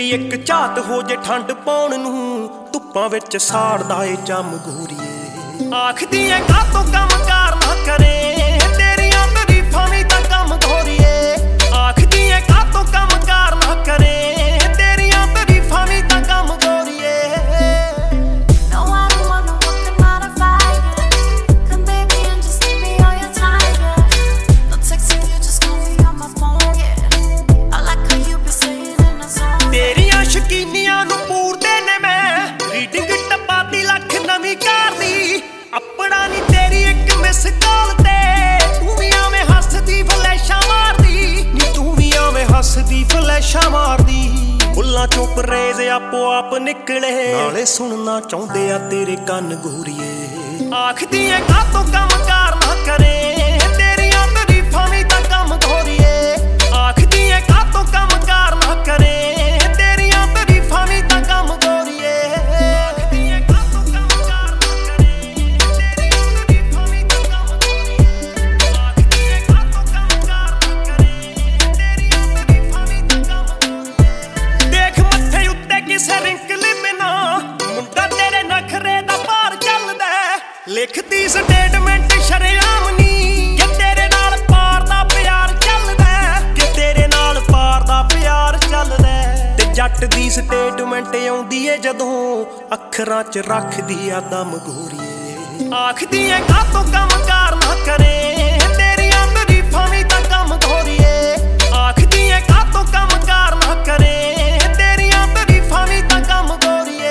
तेरी एक झात हो जे ठंड पाउण नूं धुप्पां विच साड़दा ए चम गोरीए। आखदी ऐ कातों कम कार ना करे तेरियां तरीफां वी तां कम गोरीए। आखदी ऐ कातों कम कार ना करे तेरियां तरीफां वी तां कम गोरीए। शकीनियां नूं पूरदे ने मैं रीडिंग टप्पा दी लख नवीं कार दी। अपना नी तेरी एक मिस कॉल ते तू वी आवें हसदी फ्लैशां मारदी नी तू वी आवें हसदी फ्लैशां मारदी। बुल्लां चों परेज आपो आप निकले नाले सुनना चाहुंदे आ तेरे कन गोरीए। आखदी ऐ कातों कम कार ना करे तेरियां तरीफां वी तां कम गोरीए। आखदी ऐ कातों कम कार ना करे लिखती स्टेटमेंट शरेआम नी कि तेरे नाल पार दा प्यार चलदा कि तेरे नाल पार दा प्यार चलदा। ते जट दी स्टेटमेंट आउंदी ए जदों अखरां च रखदी आ दम गोरीए। आखदी ऐ कातों कम कार ना करे तेरियां तरीफां वी तां कम गोरीए। आखदी ऐ कातों कम कार ना करे तेरियां तरीफां वी तां कम गोरीए।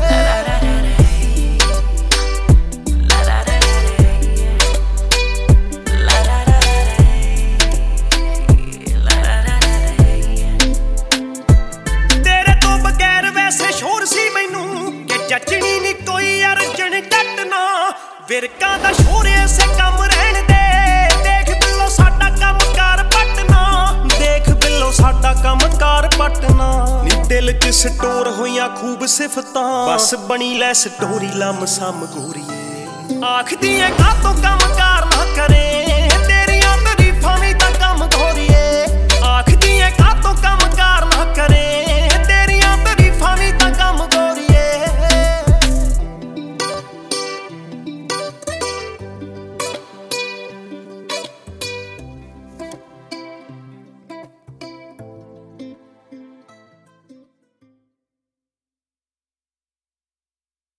जचनी नी कोई अर्जन डटना विरकां दा शोर ऐसे कम रहन दे। देख बिल्लो साडा कम कार पटना देख बिल्लो साडा कम कार पटना। नी दिल च स्टोर होइयां खूब सिफतां बस बनी लै स्टोरी लम सम गोरीए। आखदी ऐ कातों कम कार ना करे